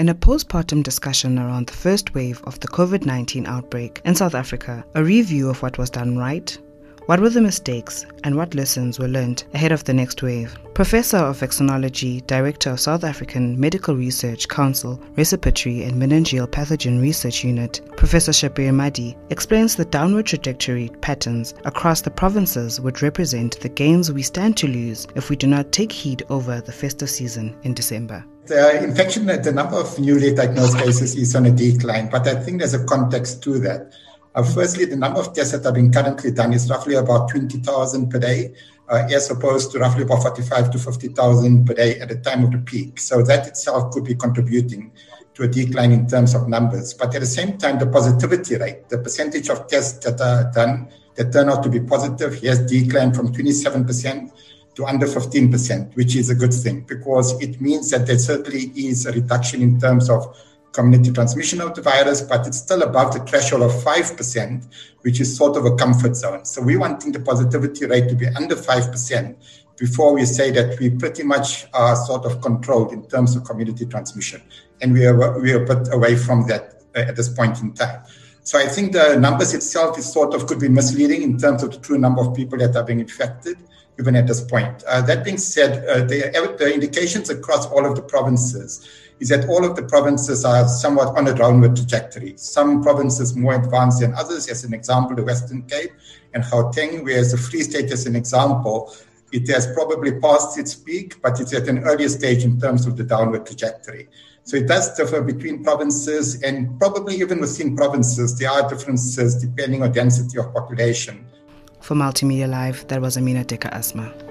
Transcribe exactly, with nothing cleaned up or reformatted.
and a postpartum discussion around the first wave of the COVID nineteen outbreak in South Africa, a review of what was done right, what were the mistakes, and what lessons were learned ahead of the next wave. Professor of Vaccinology, Director of South African Medical Research Council, Respiratory and Meningeal Pathogen Research Unit, Professor Shabir Madhi, explains the downward trajectory patterns across the provinces would represent the gains we stand to lose if we do not take heed over the festive season in December. The infection, the number of newly diagnosed cases is on a decline, but I think there's a context to that. Uh, firstly, the number of tests that are being currently done is roughly about twenty thousand per day, uh, as opposed to roughly about forty-five to fifty thousand per day at the time of the peak. So that itself could be contributing to a decline in terms of numbers. But at the same time, the positivity rate, the percentage of tests that are done that turn out to be positive, has declined from twenty-seven percent to under fifteen percent, which is a good thing because it means that there certainly is a reduction in terms of community transmission of the virus, but it's still above the threshold of five percent, which is sort of a comfort zone. So we're wanting the positivity rate to be under five percent before we say that we pretty much are sort of controlled in terms of community transmission. And we are, we are a bit away from that at this point in time. So I think the numbers itself is sort of could be misleading in terms of the true number of people that are being infected, even at this point. Uh, that being said, uh, the, the indications across all of the provinces is that all of the provinces are somewhat on a downward trajectory. Some provinces more advanced than others, as an example, the Western Cape and Gauteng, whereas the Free State, as an example, it has probably passed its peak, but it's at an earlier stage in terms of the downward trajectory. So it does differ between provinces, and probably even within provinces, there are differences depending on density of population. For Multimedia Live, that was Amina Deka Asma.